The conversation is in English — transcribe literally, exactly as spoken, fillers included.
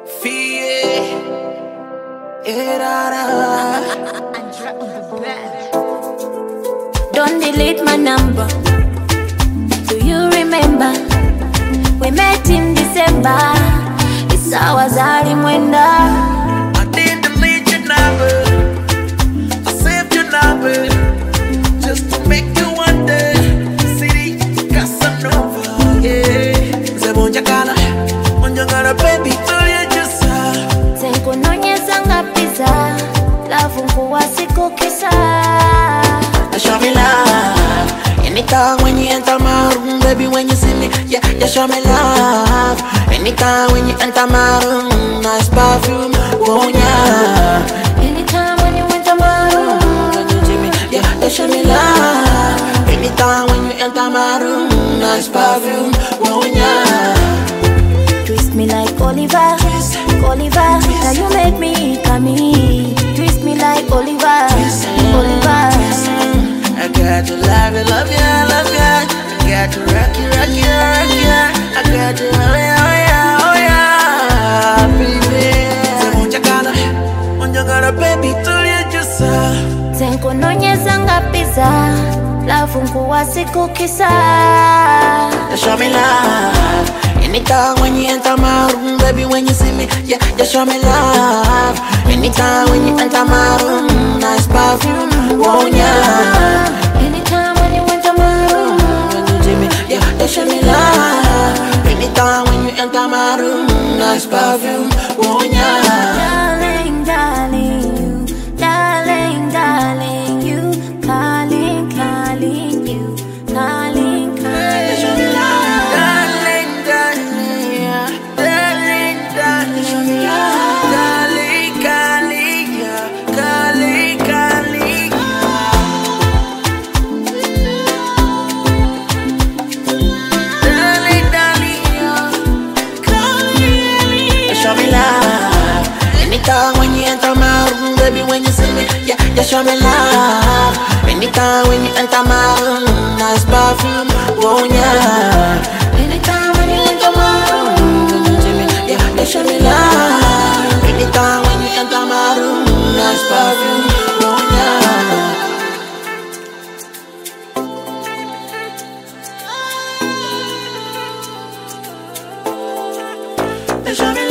Fie, erara. Don't delete my number. Do you remember? We met in December. It's our Zari Mwenda. I didn't delete your number. I saved your number just to make you wonder. City Casanova, yeah. Zebonja kana, onja ngara baby, tulia jusa. Tenko nonyeza ngapiza. Love mkuwa siku kisa. Show me love. Anytime when you enter my room, baby, when you see me, yeah, yeah, show me love. Anytime when you enter my room, nice perfume, oh yeah. Anytime when you enter my room, when you see me, yeah, yeah, show me love. Anytime when you enter my room, nice perfume, oh yeah. Twist me like Oliver, Twist, Oliver. twist. Now you make me come in. Twist me like Oliver, Twist, Oliver. twist. I got to love you, love you, love you. I got to rock you, rock you, rock you. I got to, oh yeah, oh yeah, oh yeah, baby. Zebonja kana, onja ngara baby, tulia jusa. Tenko nonyeza ngapiza. Love mkuwa siku kisa. Show me love. Anytime when you enter my room, baby, when you see me, yeah, yeah, show me love. Anytime when you enter my room, nice perfume, oh yeah. Anytime when you enter my room, When you see me, yeah, yeah, show me love. Anytime when you enter my room, nice perfume, oh yeah. darling, darling, you, darling, darling, you, calling, calling you, calling, Show me calling. love. Darling, darling, yeah. Darling, darling, show me love. Darling, darling, yeah. Darling, darling, darling, darling, yeah. Darling, show me love. Anytime when you enter my room, baby, when you see me, yeah, yeah, show me love. Anytime when you enter my room, nice perfume, oh yeah. Anytime when you enter my room, when you see me, yeah, yeah, show me love. Anytime when you enter my room, nice perfume, oh yeah. Show me